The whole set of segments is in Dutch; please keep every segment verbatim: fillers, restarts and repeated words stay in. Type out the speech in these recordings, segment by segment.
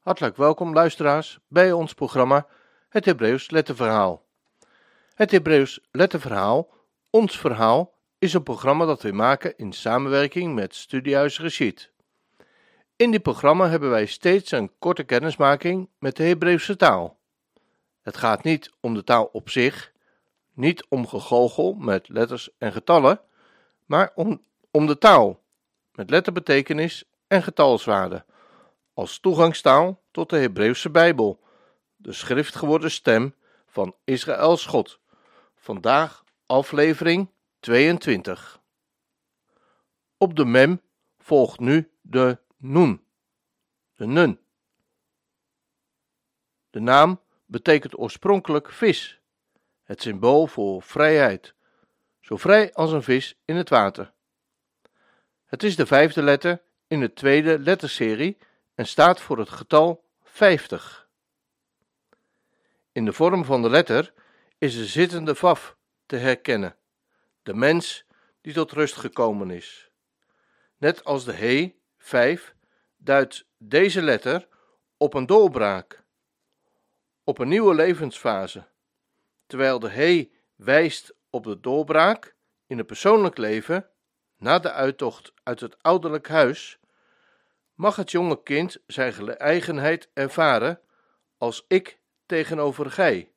Hartelijk welkom luisteraars bij ons programma Het Hebreeuws Letterverhaal. Het Hebreeuws Letterverhaal, ons verhaal, is een programma dat we maken in samenwerking met Studiehuis Reshit. In dit programma hebben wij steeds een korte kennismaking met de Hebreeuwse taal. Het gaat niet om de taal op zich, niet om gegoochel met letters en getallen, maar om, om de taal met letterbetekenis en getalswaarde, als toegangstaal tot de Hebreeuwse Bijbel, de schriftgeworden stem van Israëls God. Vandaag aflevering tweeëntwintig. Op de mem volgt nu de nun, de nun. De naam betekent oorspronkelijk vis, het symbool voor vrijheid, zo vrij als een vis in het water. Het is de vijfde letter in de tweede letterserie en staat voor het getal vijftig. In de vorm van de letter is de zittende vaf te herkennen, de mens die tot rust gekomen is. Net als de he, vijf, duidt deze letter op een doorbraak, op een nieuwe levensfase, terwijl de he wijst op de doorbraak in het persoonlijk leven. Na de uittocht uit het ouderlijk huis mag het jonge kind zijn eigenheid ervaren als ik tegenover gij.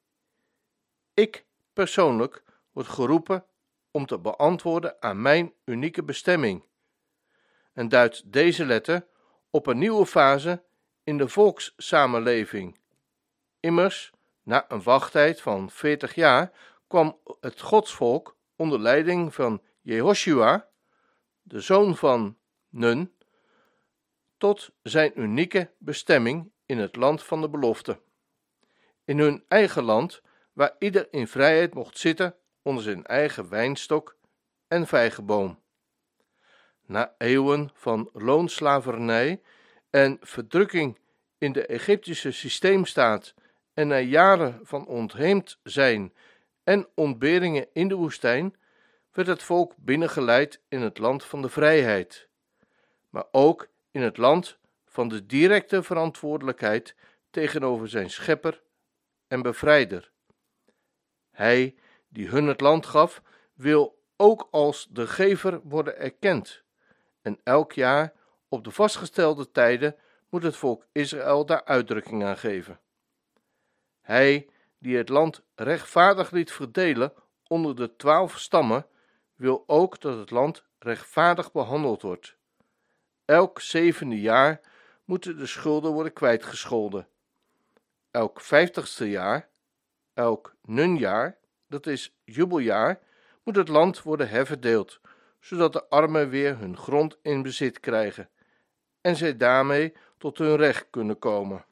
Ik persoonlijk word geroepen om te beantwoorden aan mijn unieke bestemming en duidt deze letter op een nieuwe fase in de volkssamenleving. Immers, na een wachttijd van veertig jaar kwam het godsvolk onder leiding van Jehoshua, de zoon van Nun, tot zijn unieke bestemming in het land van de belofte. In hun eigen land, waar ieder in vrijheid mocht zitten onder zijn eigen wijnstok en vijgenboom. Na eeuwen van loonslavernij en verdrukking in de Egyptische systeemstaat en na jaren van ontheemd zijn en ontberingen in de woestijn, werd het volk binnengeleid in het land van de vrijheid, maar ook in het land van de directe verantwoordelijkheid tegenover zijn schepper en bevrijder. Hij die hun het land gaf, wil ook als de gever worden erkend, en elk jaar op de vastgestelde tijden moet het volk Israël daar uitdrukking aan geven. Hij die het land rechtvaardig liet verdelen onder de twaalf stammen, wil ook dat het land rechtvaardig behandeld wordt. Elk zevende jaar moeten de schulden worden kwijtgescholden. Elk vijftigste jaar, elk nunjaar, dat is jubeljaar, moet het land worden herverdeeld, zodat de armen weer hun grond in bezit krijgen en zij daarmee tot hun recht kunnen komen.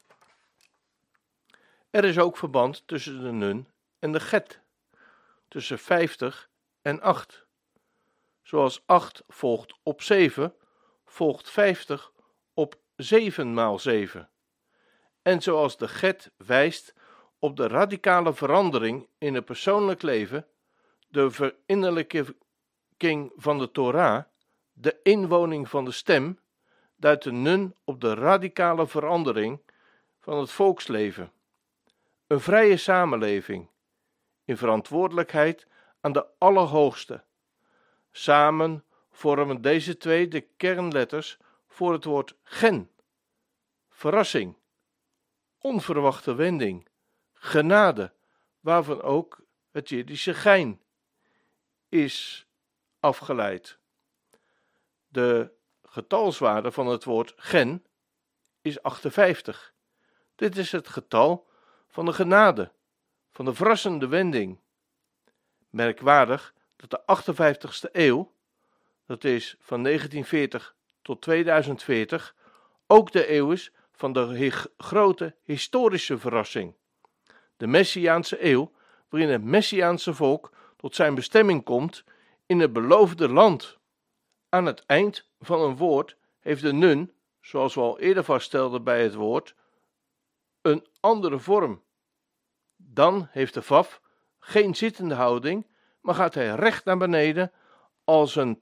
Er is ook verband tussen de nun en de get, tussen vijftig en acht. Zoals acht volgt op zeven, volgt vijftig op zeven maal zeven. En zoals de get wijst op de radicale verandering in het persoonlijk leven, de verinnerlijking van de Torah, de inwoning van de stem, duidt de nun op de radicale verandering van het volksleven. Een vrije samenleving, in verantwoordelijkheid aan de Allerhoogste. Samen vormen deze twee de kernletters voor het woord gen. Verrassing, onverwachte wending, genade, waarvan ook het Jiddische gein is afgeleid. De getalswaarde van het woord gen is achtenvijftig. Dit is het getal van de genade, van de verrassende wending. Merkwaardig dat de achtenvijftigste eeuw, dat is van negentienveertig tot tweeduizend veertig, ook de eeuw is van de hi- grote historische verrassing. De Messiaanse eeuw, waarin het Messiaanse volk tot zijn bestemming komt in het beloofde land. Aan het eind van een woord heeft de nun, zoals we al eerder vaststelden bij het woord, een andere vorm. Dan heeft de vaf geen zittende houding, maar gaat hij recht naar beneden als een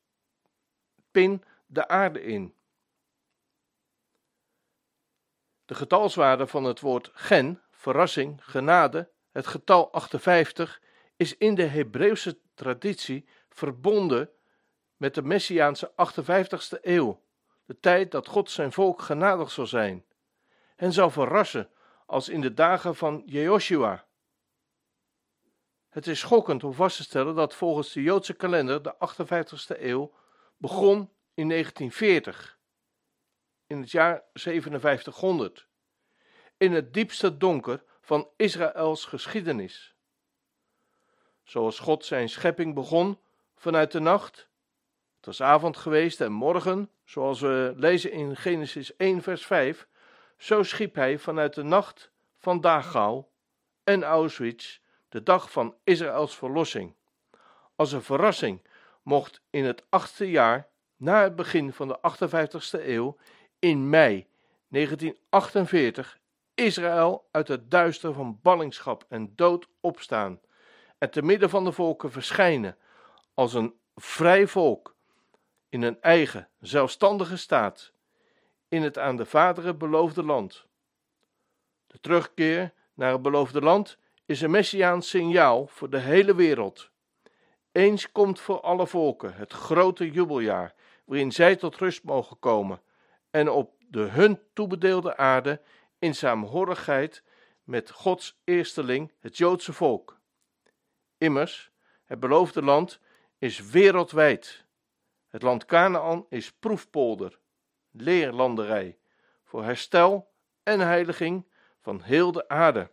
tentpin de aarde in. De getalswaarde van het woord gen, verrassing, genade, het getal achtenvijftig, is in de Hebreeuwse traditie verbonden met de Messiaanse achtenvijftigste eeuw, de tijd dat God zijn volk genadig zal zijn, hen zal verrassen als in de dagen van Jehoshua. Het is schokkend om vast te stellen dat volgens de Joodse kalender de achtenvijftigste eeuw begon in negentienveertig, in het jaar zevenenvijftighonderd, in het diepste donker van Israëls geschiedenis. Zoals God zijn schepping begon vanuit de nacht, het was avond geweest en morgen, zoals we lezen in Genesis één vers vijf, zo schiep hij vanuit de nacht van Dachau en Auschwitz de dag van Israëls verlossing. Als een verrassing mocht in het achtste jaar na het begin van de achtenvijftigste eeuw, in mei negentienachtenveertig, Israël uit het duister van ballingschap en dood opstaan en te midden van de volken verschijnen als een vrij volk in een eigen, zelfstandige staat, in het aan de vaderen beloofde land. De terugkeer naar het beloofde land is een messiaans signaal voor de hele wereld. Eens komt voor alle volken het grote jubeljaar, waarin zij tot rust mogen komen en op de hun toebedeelde aarde in saamhorigheid met Gods eersteling, het Joodse volk. Immers, het beloofde land is wereldwijd. Het land Kanaan is proefpolder, leerlanderij, voor herstel en heiliging van heel de aarde.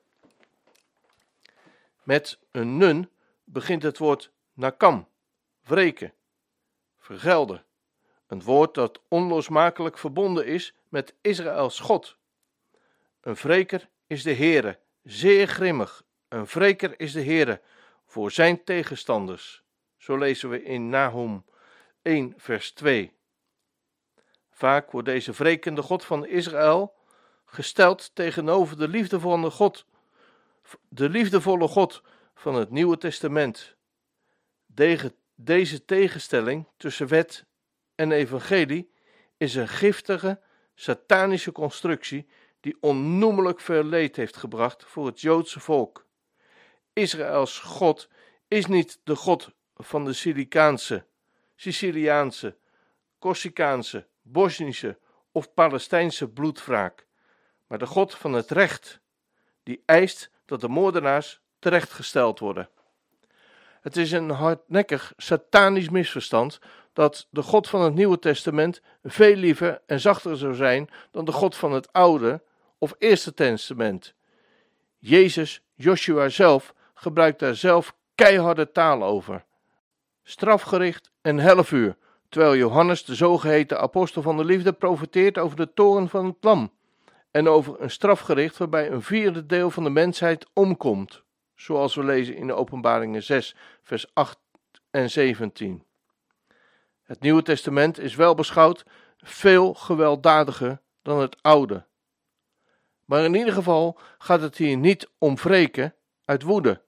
Met een nun begint het woord nakam, wreken, vergelden. Een woord dat onlosmakelijk verbonden is met Israëls God. Een wreker is de Heere, zeer grimmig. Een wreker is de Heere voor zijn tegenstanders. Zo lezen we in Nahum één vers twee. Vaak wordt deze wrekende God van Israël gesteld tegenover de liefdevolle God, de liefdevolle God van het Nieuwe Testament. Deze, deze tegenstelling tussen wet en evangelie is een giftige, satanische constructie die onnoemelijk veel leed heeft gebracht voor het Joodse volk. Israëls God is niet de God van de Silicaanse, Siciliaanse, Corsicaanse, Bosnische of Palestijnse bloedwraak, maar de God van het recht, die eist dat de moordenaars terechtgesteld worden. Het is een hardnekkig, satanisch misverstand dat de God van het Nieuwe Testament veel liever en zachter zou zijn dan de God van het Oude of Eerste Testament. Jezus, Joshua zelf, gebruikt daar zelf keiharde taal over. Strafgericht en hellevuur, terwijl Johannes, de zogeheten apostel van de liefde, profeteert over de toorn van het lam en over een strafgericht waarbij een vierde deel van de mensheid omkomt, zoals we lezen in de Openbaringen zes, vers acht en zeventien. Het Nieuwe Testament is wel beschouwd veel gewelddadiger dan het Oude. Maar in ieder geval gaat het hier niet om wreken uit woede,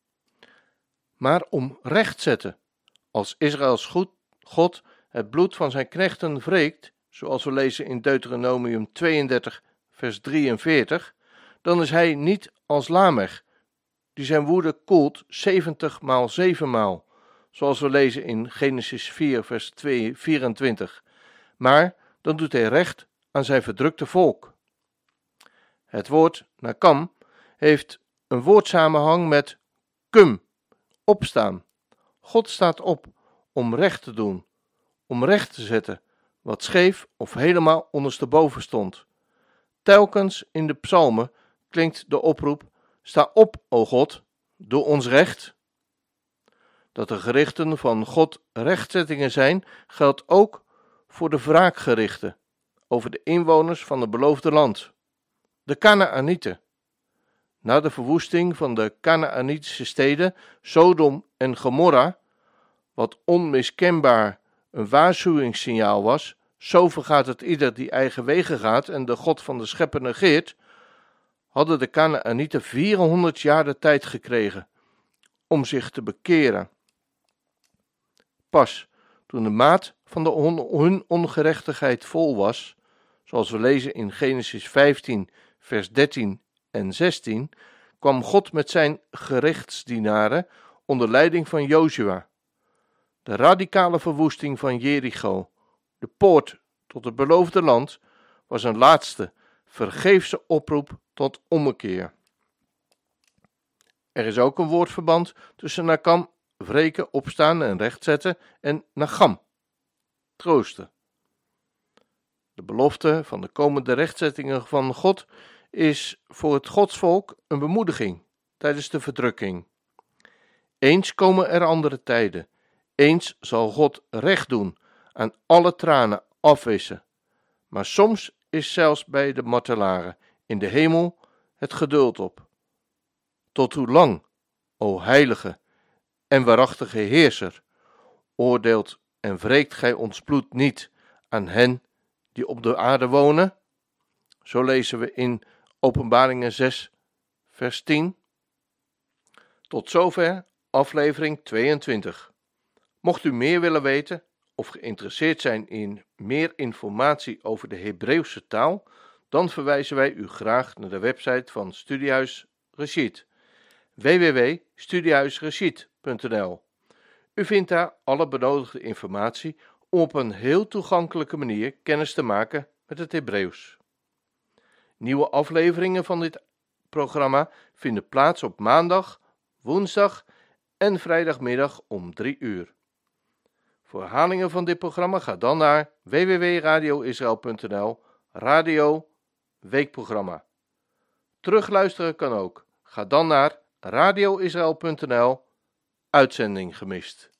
maar om rechtzetten. Als Israëls goed, God het bloed van zijn knechten wreekt, zoals we lezen in Deuteronomium tweeëndertig, vers drieënveertig, dan is hij niet als Lamech, die zijn woede koelt zeventig maal zeven maal, zoals we lezen in Genesis vier, vers vierentwintig. Maar dan doet hij recht aan zijn verdrukte volk. Het woord nakam heeft een woordsamenhang met kum, opstaan. God staat op om recht te doen, om recht te zetten wat scheef of helemaal ondersteboven stond. Telkens in de psalmen klinkt de oproep: sta op, o God, doe ons recht. Dat de gerichten van God rechtzettingen zijn, geldt ook voor de wraakgerichten over de inwoners van het beloofde land, de Kanaanieten. Na de verwoesting van de Kanaanitische steden Sodom en Gomorra, wat onmiskenbaar een waarschuwingssignaal was, zo vergaat het ieder die eigen wegen gaat en de God van de schepper negeert, hadden de Kanaanieten vierhonderd jaar de tijd gekregen om zich te bekeren. Pas toen de maat van de on- hun ongerechtigheid vol was, Zoals we lezen in Genesis vijftien, vers dertien en zestien, kwam God met zijn gerechtsdienaren onder leiding van Jozua. De radicale verwoesting van Jericho, de poort tot het beloofde land, was een laatste, vergeefse oproep tot ommekeer. Er is ook een woordverband tussen Nakam, wreken, opstaan en rechtzetten, en Nagam, troosten. De belofte van de komende rechtzettingen van God is voor het godsvolk een bemoediging tijdens de verdrukking. Eens komen er andere tijden. Eens zal God recht doen, aan alle tranen afwissen. Maar soms is zelfs bij de martelaren in de hemel het geduld op. Tot hoe lang, o heilige en waarachtige Heerser, oordeelt en wreekt gij ons bloed niet aan hen die op de aarde wonen? Zo lezen we in Openbaringen zes, vers tien. Tot zover aflevering tweeëntwintig. Mocht u meer willen weten of geïnteresseerd zijn in meer informatie over de Hebreeuwse taal, dan verwijzen wij u graag naar de website van Studiehuis Reshit, w w w punt studiehuisreshit punt n l. U vindt daar alle benodigde informatie om op een heel toegankelijke manier kennis te maken met het Hebreeuws. Nieuwe afleveringen van dit programma vinden plaats op maandag, woensdag en vrijdagmiddag om drie uur. Voor herhalingen van dit programma ga dan naar w w w punt radio israël punt n l, radio, weekprogramma. Terugluisteren kan ook. Ga dan naar radio israël punt n l, uitzending gemist.